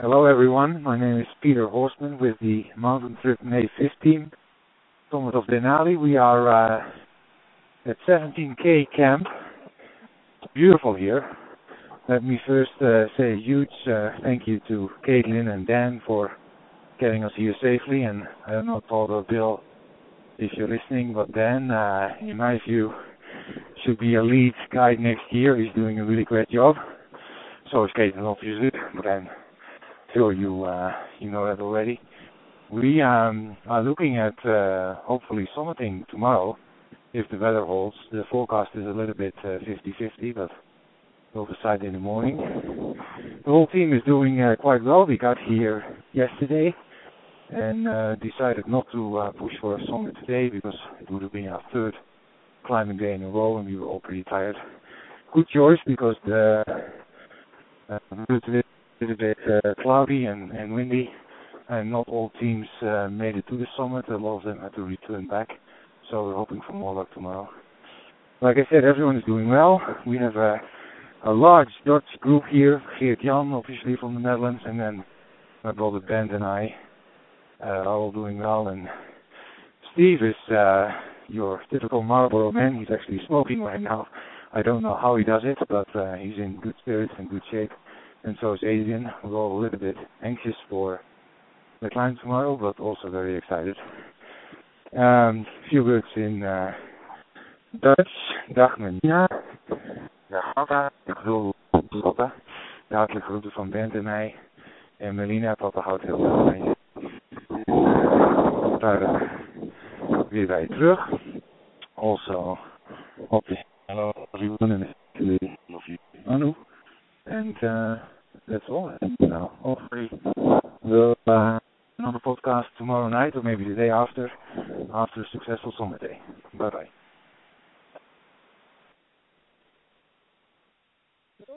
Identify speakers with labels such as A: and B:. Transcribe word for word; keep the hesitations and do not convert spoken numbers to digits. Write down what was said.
A: Hello everyone, my name is Peter Horstman with the Mountain Trip May fifth team, Summit of Denali. We are uh, at seventeen K camp. It's beautiful here. Let me first uh, say a huge uh, thank you to Caitlin and Dan for getting us here safely, and I don't know, Todd or Bill, if you're listening, but Dan, uh, in my view, should be a lead guide next year. He's doing a really great job. So is Caitlin, obviously, but I'm sure you uh, you know that already. We um, are looking at uh, hopefully summiting tomorrow, if the weather holds. The forecast is a little bit uh, fifty-fifty, but we'll decide in the morning. The whole team is doing uh, quite well. We got here yesterday and uh, decided not to uh, push for a summit today because it would have been our third climbing day in a row and we were all pretty tired. Good choice because the uh, route is a little bit uh, cloudy and, and windy, and not all teams uh, made it to the summit. A lot of them had to return back, so we're hoping for more luck tomorrow. Like I said, everyone is doing well. We have a, a large Dutch group here, Geert Jan, obviously from the Netherlands, and then my brother Ben and I uh, are all doing well. And Steve is uh, your typical Marlboro man. He's actually smoking right now. I don't know how he does it, but uh, he's in good spirits and good shape. And so is Adrian. We're all a little bit anxious for the climb tomorrow, but also very excited. Um, a few words in uh, Dutch. Dag meneer. Dag papa. Ik bedoel papa. De hartelijke groeten van Bent en mij. En Melina, papa houdt heel veel van je. Daar uh, weer bij je terug. Also, op de hello everyone and I love you, Anu. And uh, that's all. And uh, hopefully we'll uh, on the podcast tomorrow night or maybe the day after, after a successful summit day. Bye bye.